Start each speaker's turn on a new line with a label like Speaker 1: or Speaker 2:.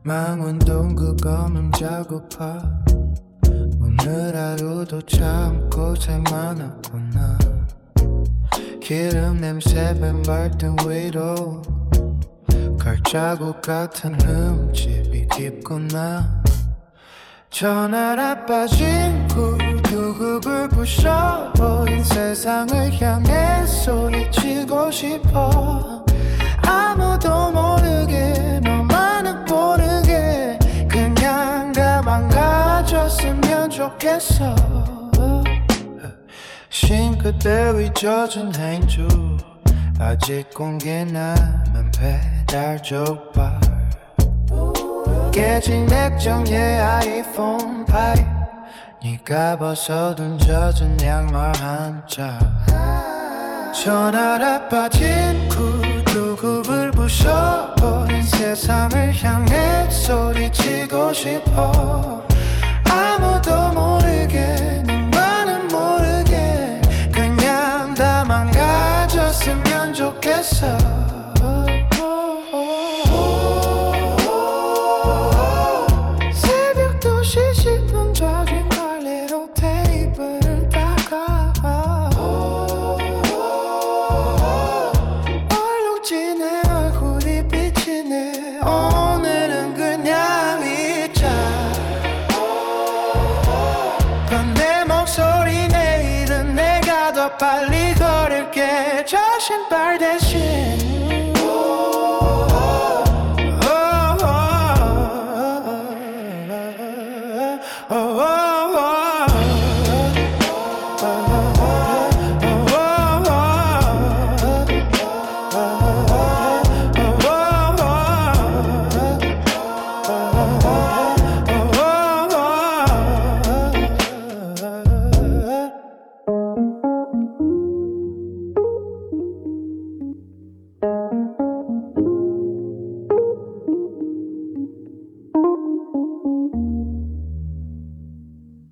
Speaker 1: 망원동 그거면 자고파. 오늘 하루도 참 고생 많았구나. 기름 냄새 밴 발등 위로 갈자국 같은 흠집이 깊구나. 전화라 빠진 구두굽을 부셔버린 세상을 향해 소리치고 싶어. 아무도 모르게 너만은 모르게 그냥 다 망가졌으면 좋겠어. 싱크대 위 젖은 행주 아직 공개 남은 배달 족발. 깨진 액정의 아이폰 8 네가 벗어둔 젖은 양말 한 짝. 전화라 빠진 구두굽을 부셔버린 세상을 향해 소리치고 싶어. 아무도 모르게 너만은 모르게 그냥 다 망가졌으면 좋겠어. 새벽 2시 10분 젖은 걸레로 테이블을 닦아. 얼룩진 내 얼굴이 비치네. 오늘은 그냥 잊자. 내 목소리 내일은 내가 더 빨리 걸을게. 저 신발 대신